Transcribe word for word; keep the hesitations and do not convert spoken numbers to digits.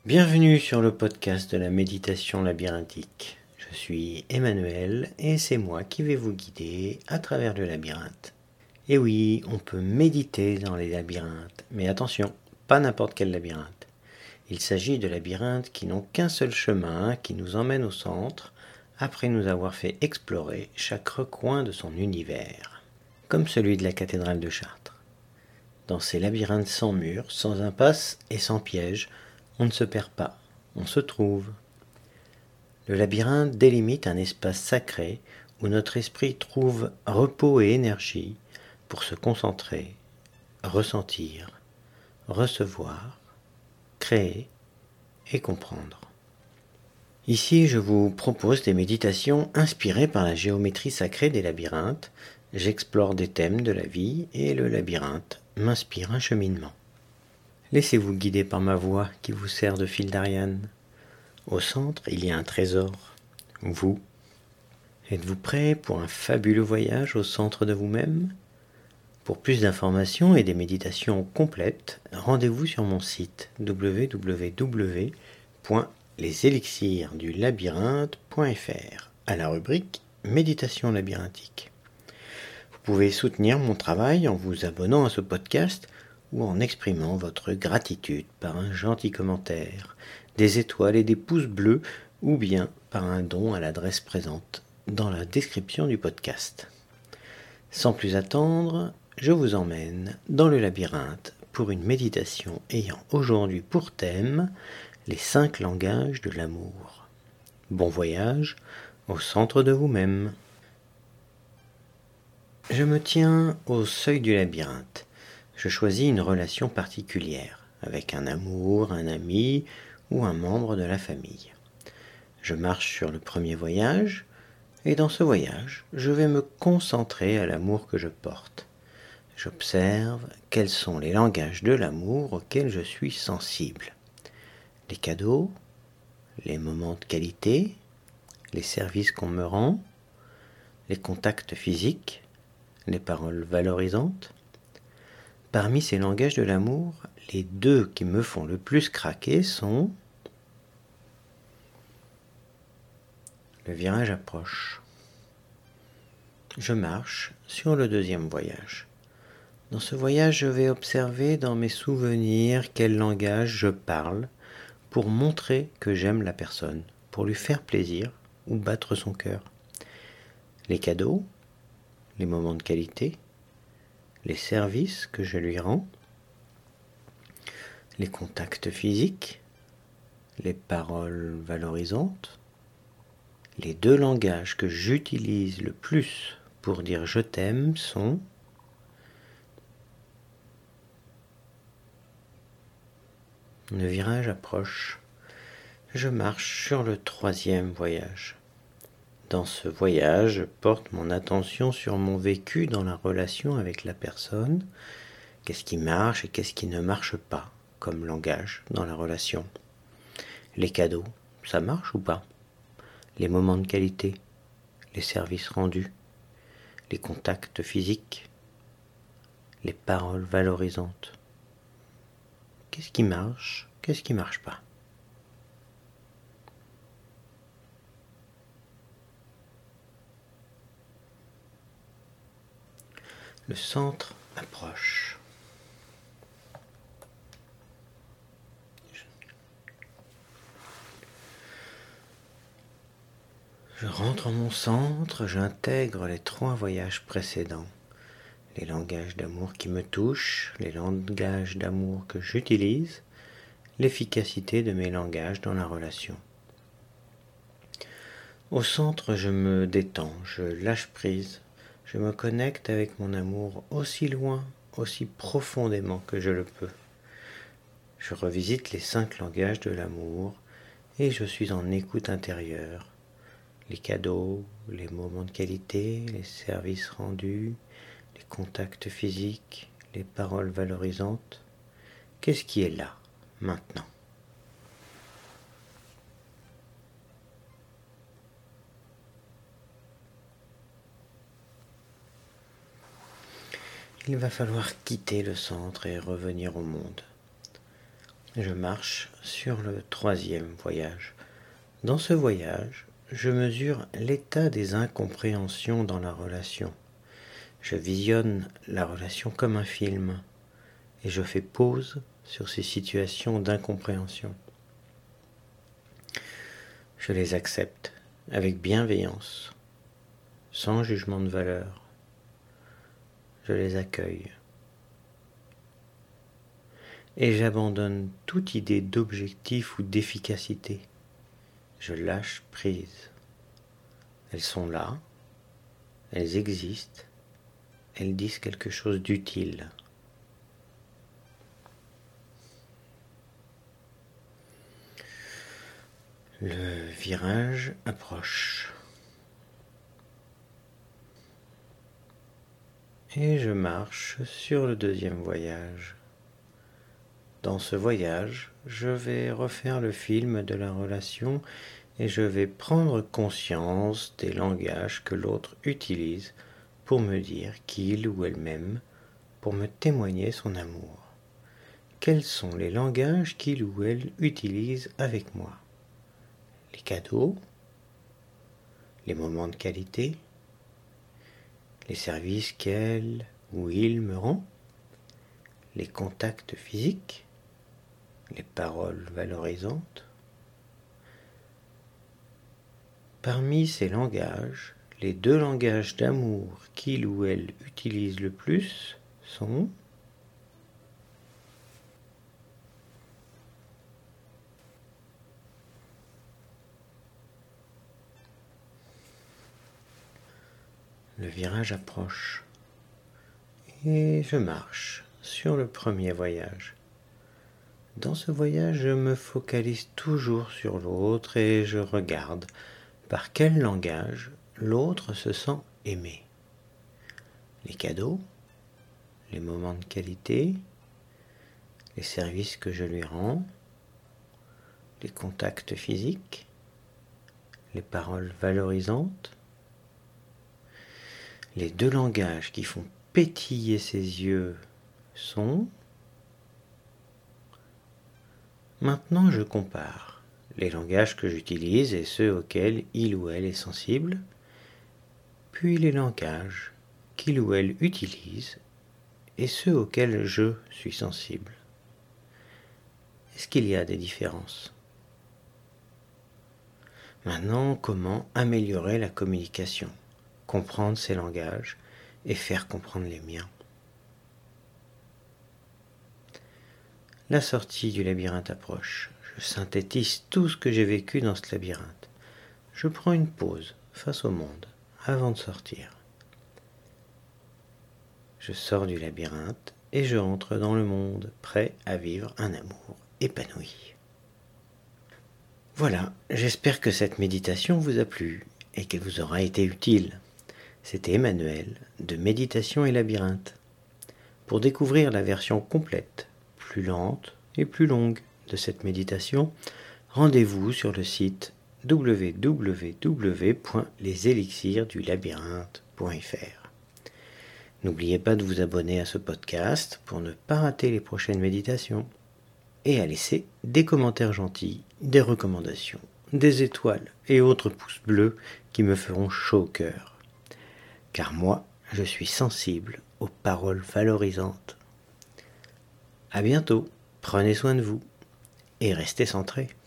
Bienvenue sur le podcast de la méditation labyrinthique. Je suis Emmanuel et c'est moi qui vais vous guider à travers le labyrinthe. Et oui, on peut méditer dans les labyrinthes, mais attention, pas n'importe quel labyrinthe. Il s'agit de labyrinthes qui n'ont qu'un seul chemin qui nous emmène au centre après nous avoir fait explorer chaque recoin de son univers, comme celui de la cathédrale de Chartres. Dans ces labyrinthes sans murs, sans impasse et sans piège, on ne se perd pas, on se trouve. Le labyrinthe délimite un espace sacré où notre esprit trouve repos et énergie pour se concentrer, ressentir, recevoir, créer et comprendre. Ici, je vous propose des méditations inspirées par la géométrie sacrée des labyrinthes. J'explore des thèmes de la vie et le labyrinthe m'inspire un cheminement. Laissez-vous guider par ma voix qui vous sert de fil d'Ariane. Au centre, il y a un trésor, vous. Êtes-vous prêt pour un fabuleux voyage au centre de vous-même ? Pour plus d'informations et des méditations complètes, rendez-vous sur mon site w w w point les élixirs du labyrinthe point f r à la rubrique Méditation labyrinthique. Vous pouvez soutenir mon travail en vous abonnant à ce podcast ou en exprimant votre gratitude par un gentil commentaire, des étoiles et des pouces bleus, ou bien par un don à l'adresse présente dans la description du podcast. Sans plus attendre, je vous emmène dans le labyrinthe pour une méditation ayant aujourd'hui pour thème les cinq langages de l'amour. Bon voyage au centre de vous-même. Je me tiens au seuil du labyrinthe. Je choisis une relation particulière, avec un amour, un ami ou un membre de la famille. Je marche sur le premier voyage, et dans ce voyage, je vais me concentrer à l'amour que je porte. J'observe quels sont les langages de l'amour auxquels je suis sensible. Les cadeaux, les moments de qualité, les services qu'on me rend, les contacts physiques, les paroles valorisantes. Parmi ces langages de l'amour, les deux qui me font le plus craquer sont... Le virage approche. Je marche sur le deuxième voyage. Dans ce voyage, je vais observer dans mes souvenirs quel langage je parle pour montrer que j'aime la personne, pour lui faire plaisir ou battre son cœur. Les cadeaux, les moments de qualité, les services que je lui rends, les contacts physiques, les paroles valorisantes, les deux langages que j'utilise le plus pour dire je t'aime sont le virage approche. Je marche sur le troisième voyage. Dans ce voyage, je porte mon attention sur mon vécu dans la relation avec la personne. Qu'est-ce qui marche et qu'est-ce qui ne marche pas comme langage dans la relation. Les cadeaux, ça marche ou pas ? Les moments de qualité, les services rendus, les contacts physiques, les paroles valorisantes. Qu'est-ce qui marche ? Qu'est-ce qui ne marche pas ? Le centre approche. Je rentre en mon centre, j'intègre les trois voyages précédents. Les langages d'amour qui me touchent, les langages d'amour que j'utilise, l'efficacité de mes langages dans la relation. Au centre, je me détends, je lâche prise, je me connecte avec mon amour aussi loin, aussi profondément que je le peux. Je revisite les cinq langages de l'amour et je suis en écoute intérieure. Les cadeaux, les moments de qualité, les services rendus, les contacts physiques, les paroles valorisantes. Qu'est-ce qui est là, maintenant ? Il va falloir quitter le centre et revenir au monde. je marche sur le troisième voyage. Dans ce voyage, je mesure l'état des incompréhensions dans la relation. Je visionne la relation comme un film et je fais pause sur ces situations d'incompréhension. Je les accepte avec bienveillance, sans jugement de valeur. Je les accueille. Et j'abandonne toute idée d'objectif ou d'efficacité. Je lâche prise. Elles sont là, elles existent, elles disent quelque chose d'utile. Le virage approche. Et je marche sur le deuxième voyage. Dans ce voyage, je vais refaire le film de la relation et je vais prendre conscience des langages que l'autre utilise pour me dire qu'il ou elle m'aime, pour me témoigner son amour. Quels sont les langages qu'il ou elle utilise avec moi? Les cadeaux, les moments de qualité, les services qu'elle ou il me rend, les contacts physiques, les paroles valorisantes. Parmi ces langages, les deux langages d'amour qu'il ou elle utilise le plus sont le virage approche et je marche sur le premier voyage. Dans ce voyage, je me focalise toujours sur l'autre et je regarde par quel langage l'autre se sent aimé. Les cadeaux, les moments de qualité, les services que je lui rends, les contacts physiques, les paroles valorisantes. Les deux langages qui font pétiller ses yeux sont... Maintenant, je compare les langages que j'utilise et ceux auxquels il ou elle est sensible, puis les langages qu'il ou elle utilise et ceux auxquels je suis sensible. Est-ce qu'il y a des différences? Maintenant, comment améliorer la communication, comprendre ces langages et faire comprendre les miens? La sortie du labyrinthe approche. Je synthétise tout ce que j'ai vécu dans ce labyrinthe. Je prends une pause face au monde avant de sortir. Je sors du labyrinthe et je rentre dans le monde, prêt à vivre un amour épanoui. Voilà, j'espère que cette méditation vous a plu et qu'elle vous aura été utile. C'était Emmanuel de Méditation et Labyrinthe. Pour découvrir la version complète, plus lente et plus longue de cette méditation, rendez-vous sur le site w w w point les élixirs du labyrinthe point f r. N'oubliez pas de vous abonner à ce podcast pour ne pas rater les prochaines méditations et à laisser des commentaires gentils, des recommandations, des étoiles et autres pouces bleus qui me feront chaud au cœur. Car moi, je suis sensible aux paroles valorisantes. À bientôt, prenez soin de vous et restez centrés.